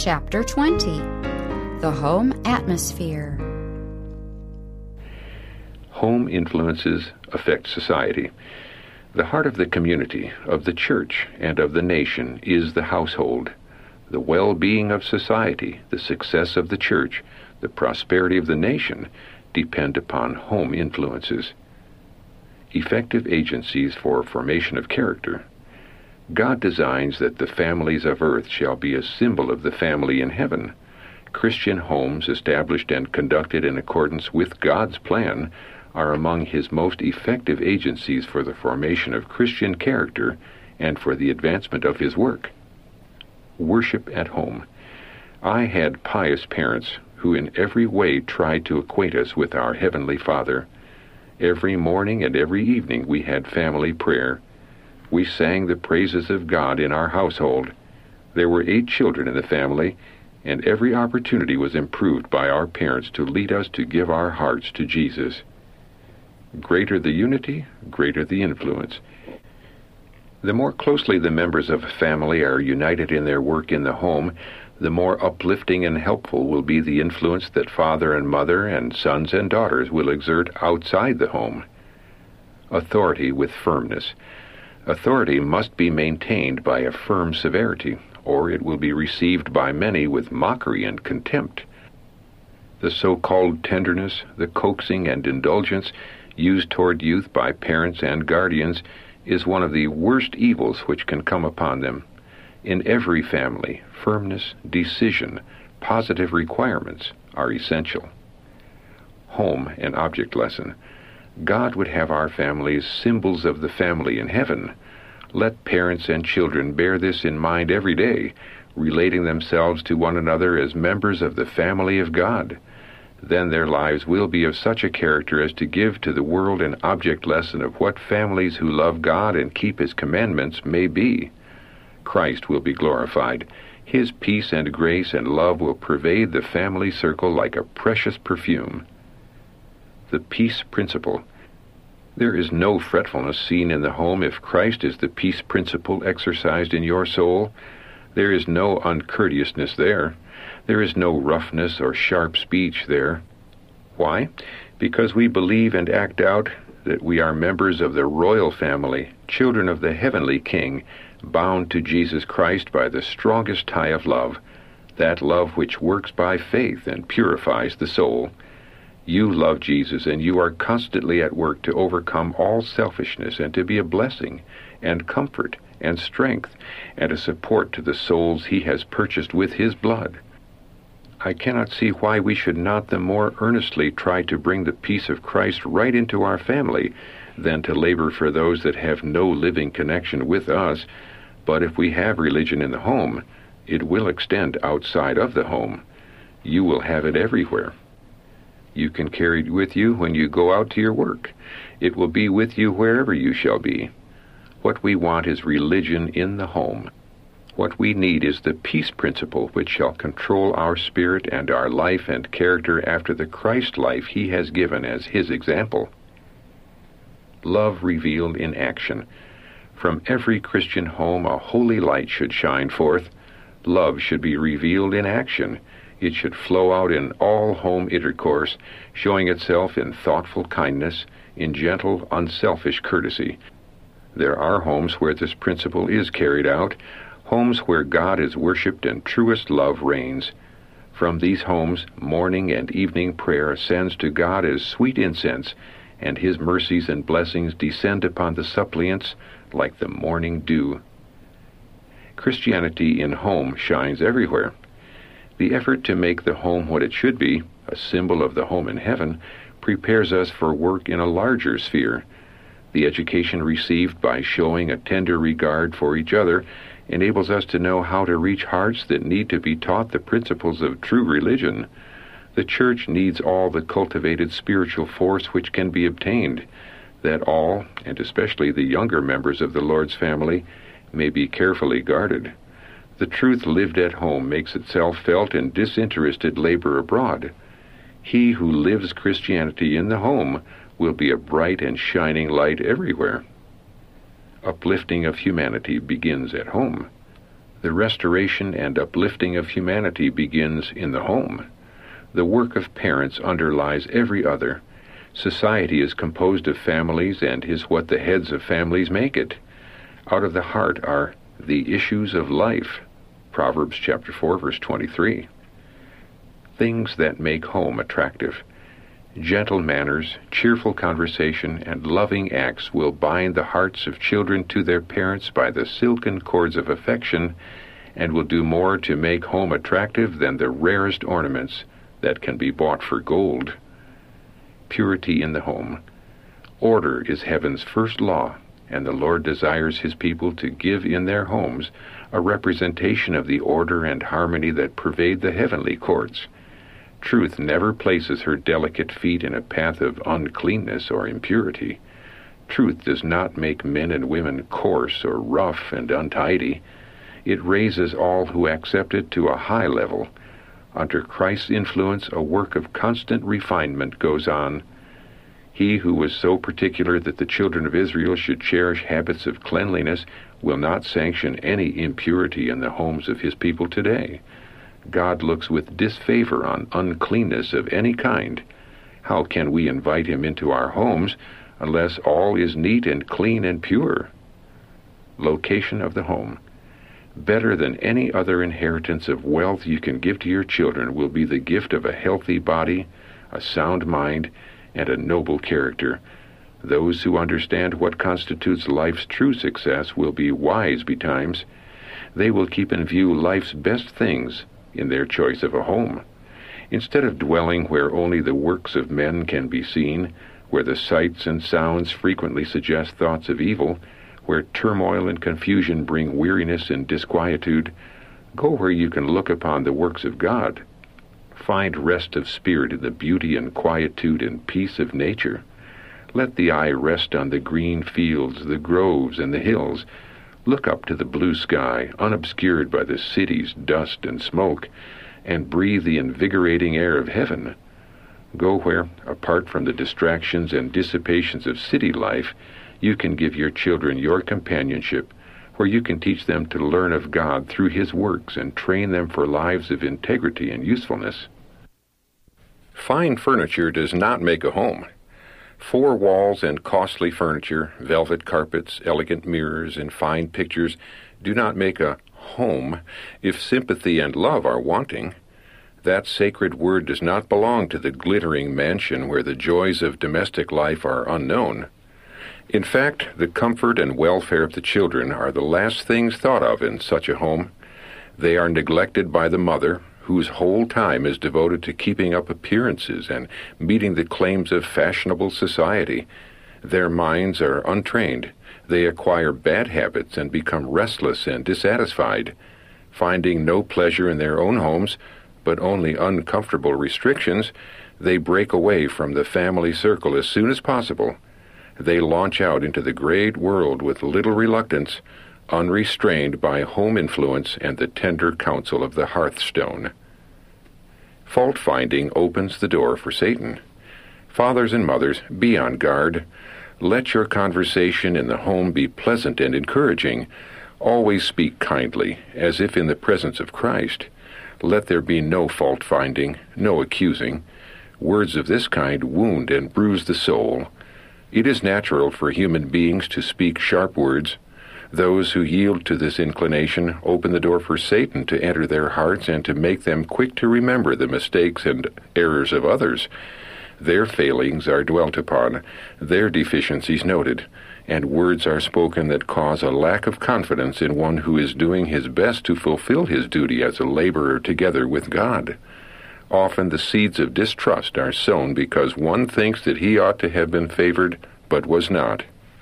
Chapter 20. The Home Atmosphere. Home influences affect society. The heart of the community, of the church, and of the nation is the household. The well-being of society, the success of the church, the prosperity of the nation depend upon home influences. Effective agencies for formation of character. God designs that the families of earth shall be a symbol of the family in heaven. Christian homes established and conducted in accordance with God's plan are among His most effective agencies for the formation of Christian character and for the advancement of His work. Worship at home. I had pious parents who in every way tried to acquaint us with our Heavenly Father. Every morning and every evening we had family prayer. We sang the praises of God in our household. There were 8 children in the family, and every opportunity was improved by our parents to lead us to give our hearts to Jesus. Greater the unity, greater the influence. The more closely the members of a family are united in their work in the home, the more uplifting and helpful will be the influence that father and mother and sons and daughters will exert outside the home. Authority with firmness. Authority must be maintained by a firm severity, or it will be received by many with mockery and contempt. The so-called tenderness, the coaxing and indulgence used toward youth by parents and guardians is one of the worst evils which can come upon them. In every family, firmness, decision, positive requirements are essential. Home and object lesson. God would have our families symbols of the family in heaven. Let parents and children bear this in mind every day, relating themselves to one another as members of the family of God. Then their lives will be of such a character as to give to the world an object lesson of what families who love God and keep His commandments may be. Christ will be glorified. His peace and grace and love will pervade the family circle like a precious perfume. The peace principle. There is no fretfulness seen in the home if Christ is the peace principle exercised in your soul. There is no uncourteousness there. There is no roughness or sharp speech there. Why? Because we believe and act out that we are members of the royal family, children of the heavenly King, bound to Jesus Christ by the strongest tie of love, that love which works by faith and purifies the soul. You love Jesus, and you are constantly at work to overcome all selfishness and to be a blessing and comfort and strength and a support to the souls He has purchased with His blood. I cannot see why we should not the more earnestly try to bring the peace of Christ right into our family than to labor for those that have no living connection with us. But if we have religion in the home, it will extend outside of the home. You will have it everywhere. You can carry it with you when you go out to your work. It will be with you wherever you shall be. What we want is religion in the home. What we need is the peace principle which shall control our spirit and our life and character after the Christ life He has given as His example. Love revealed in action. From every Christian home a holy light should shine forth. Love should be revealed in action. It should flow out in all home intercourse, showing itself in thoughtful kindness, in gentle, unselfish courtesy. There are homes where this principle is carried out, homes where God is worshipped and truest love reigns. From these homes, morning and evening prayer ascends to God as sweet incense, and His mercies and blessings descend upon the suppliants like the morning dew. Christianity in home shines everywhere. The effort to make the home what it should be, a symbol of the home in heaven, prepares us for work in a larger sphere. The education received by showing a tender regard for each other enables us to know how to reach hearts that need to be taught the principles of true religion. The church needs all the cultivated spiritual force which can be obtained, that all, and especially the younger members of the Lord's family, may be carefully guarded. The truth lived at home makes itself felt in disinterested labor abroad. He who lives Christianity in the home will be a bright and shining light everywhere. Uplifting of humanity begins at home. The restoration and uplifting of humanity begins in the home. The work of parents underlies every other. Society is composed of families and is what the heads of families make it. Out of the heart are the issues of life. Proverbs chapter 4, verse 23. Things that make home attractive. Gentle manners, cheerful conversation, and loving acts will bind the hearts of children to their parents by the silken cords of affection, and will do more to make home attractive than the rarest ornaments that can be bought for gold. Purity in the home. Order is heaven's first law, and the Lord desires his people to give in their homes a representation of the order and harmony that pervade the heavenly courts. Truth never places her delicate feet in a path of uncleanness or impurity. Truth does not make men and women coarse or rough and untidy. It raises all who accept it to a high level. Under Christ's influence, a work of constant refinement goes on. He who was so particular that the children of Israel should cherish habits of cleanliness will not sanction any impurity in the homes of his people today. God looks with disfavor on uncleanness of any kind. How can we invite him into our homes unless all is neat and clean and pure? Location of the home. Better than any other inheritance of wealth you can give to your children will be the gift of a healthy body, a sound mind, and a noble character. Those who understand what constitutes life's true success will be wise betimes. They will keep in view life's best things in their choice of a home. Instead of dwelling where only the works of men can be seen, where the sights and sounds frequently suggest thoughts of evil, where turmoil and confusion bring weariness and disquietude, go where you can look upon the works of God. Find rest of spirit in the beauty and quietude and peace of nature. Let the eye rest on the green fields, the groves, and the hills. Look up to the blue sky, unobscured by the city's dust and smoke, and breathe the invigorating air of heaven. Go where, apart from the distractions and dissipations of city life, you can give your children your companionship, where you can teach them to learn of God through his works and train them for lives of integrity and usefulness. Fine furniture does not make a home. 4 walls and costly furniture, velvet carpets, elegant mirrors, and fine pictures do not make a home if sympathy and love are wanting. That sacred word does not belong to the glittering mansion where the joys of domestic life are unknown. In fact, the comfort and welfare of the children are the last things thought of in such a home. They are neglected by the mother, whose whole time is devoted to keeping up appearances and meeting the claims of fashionable society. Their minds are untrained. They acquire bad habits and become restless and dissatisfied. Finding no pleasure in their own homes, but only uncomfortable restrictions, they break away from the family circle as soon as possible. They launch out into the great world with little reluctance, unrestrained by home influence and the tender counsel of the hearthstone. Fault-finding opens the door for Satan. Fathers and mothers, be on guard. Let your conversation in the home be pleasant and encouraging. Always speak kindly, as if in the presence of Christ. Let there be no fault-finding, no accusing. Words of this kind wound and bruise the soul. It is natural for human beings to speak sharp words. Those who yield to this inclination open the door for Satan to enter their hearts and to make them quick to remember the mistakes and errors of others. Their failings are dwelt upon, their deficiencies noted, and words are spoken that cause a lack of confidence in one who is doing his best to fulfill his duty as a laborer together with God. Often the seeds of distrust are sown because one thinks that he ought to have been favored, but was not.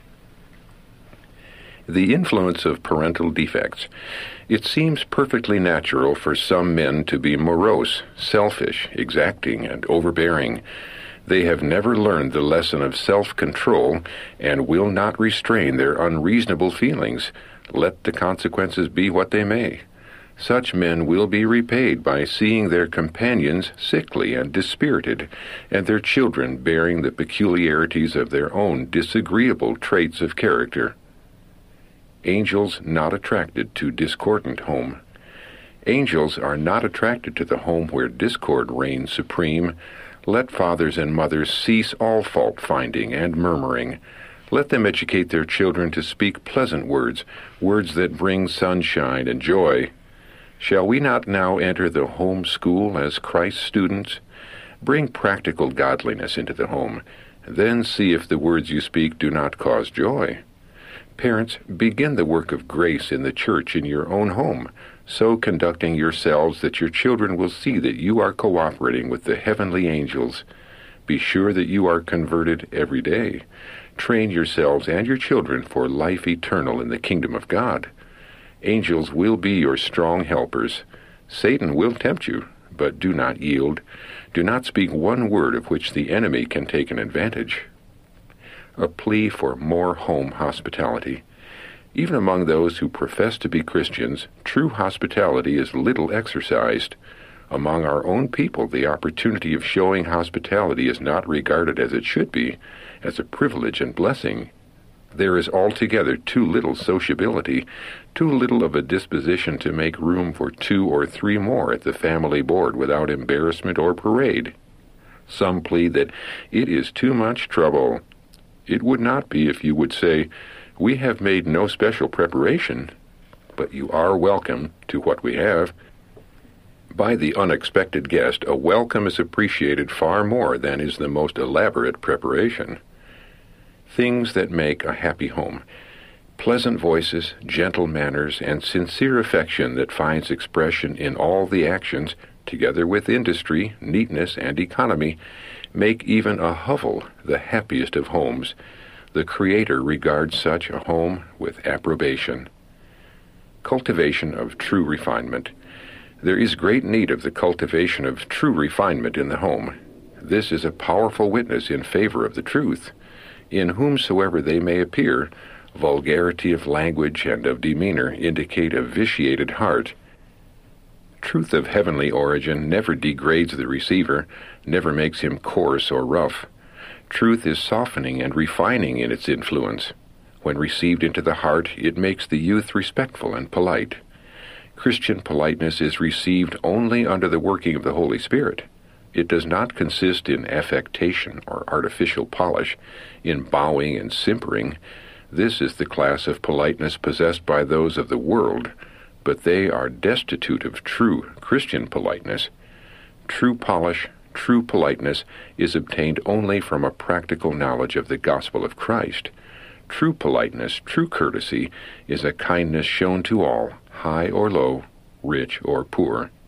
The influence of parental defects. It seems perfectly natural for some men to be morose, selfish, exacting, and overbearing. They have never learned the lesson of self-control and will not restrain their unreasonable feelings, let the consequences be what they may. Such men will be repaid by seeing their companions sickly and dispirited, and their children bearing the peculiarities of their own disagreeable traits of character. Angels not attracted to discordant home. Angels are not attracted to the home where discord reigns supreme. Let fathers and mothers cease all fault-finding and murmuring. Let them educate their children to speak pleasant words, words that bring sunshine and joy. Shall we not now enter the home school as Christ's students? Bring practical godliness into the home. Then see if the words you speak do not cause joy. Parents, begin the work of grace in the church in your own home, so conducting yourselves that your children will see that you are cooperating with the heavenly angels. Be sure that you are converted every day. Train yourselves and your children for life eternal in the kingdom of God. Angels will be your strong helpers. Satan will tempt you, but do not yield. Do not speak one word of which the enemy can take an advantage. A plea for more home hospitality. Even among those who profess to be Christians, true hospitality is little exercised. Among our own people, the opportunity of showing hospitality is not regarded as it should be, as a privilege and blessing. There is altogether too little sociability, too little of a disposition to make room for 2 or 3 more at the family board without embarrassment or parade. Some plead that it is too much trouble. It would not be if you would say, "We have made no special preparation, but you are welcome to what we have." By the unexpected guest, a welcome is appreciated far more than is the most elaborate preparation. Things that make a happy home. Pleasant voices, gentle manners, and sincere affection that finds expression in all the actions, together with industry, neatness, and economy, make even a hovel the happiest of homes. The Creator regards such a home with approbation. Cultivation of true refinement. There is great need of the cultivation of true refinement in the home. This is a powerful witness in favor of the truth. In whomsoever they may appear, vulgarity of language and of demeanor indicate a vitiated heart. Truth of heavenly origin never degrades the receiver, never makes him coarse or rough. Truth is softening and refining in its influence. When received into the heart, it makes the youth respectful and polite. Christian politeness is received only under the working of the Holy Spirit. It does not consist in affectation or artificial polish, in bowing and simpering. This is the class of politeness possessed by those of the world, but they are destitute of true Christian politeness. True polish, true politeness is obtained only from a practical knowledge of the gospel of Christ. True politeness, true courtesy, is a kindness shown to all, high or low, rich or poor.